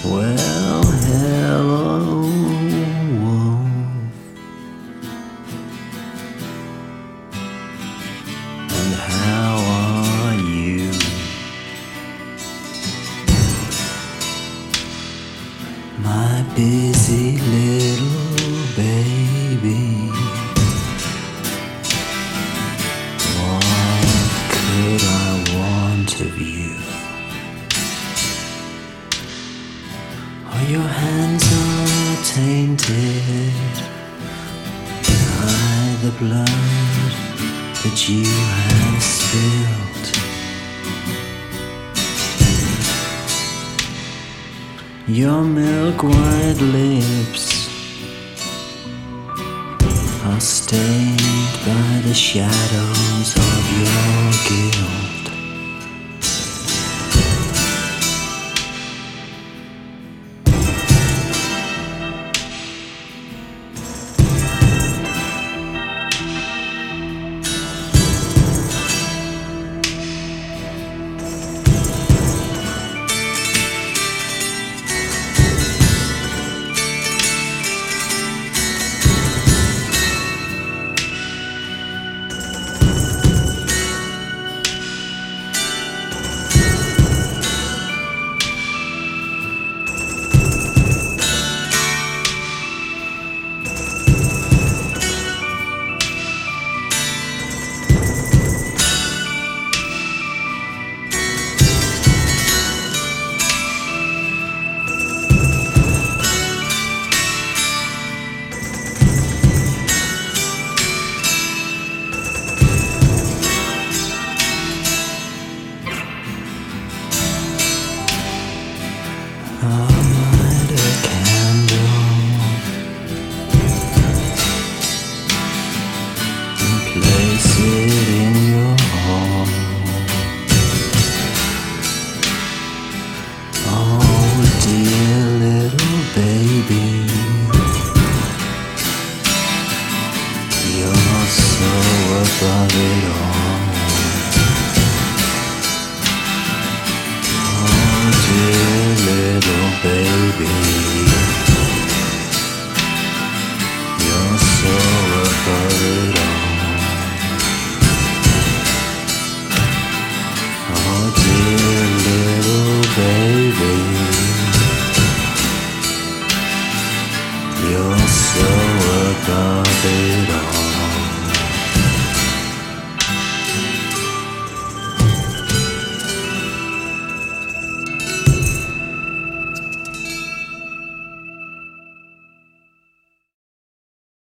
Well, hello, wolf, and how are you? My busy little baby, what could I want of you? Oh, your hands are tainted by the blood that you have spilled. Your milk-white lips are stained by the shadows of your guilt. I'll light a candle and place it in your hall. Oh, dear little baby, you're so above it all. Oh, dear little baby, you're so above it all. Oh, dear little baby, you're so above it all.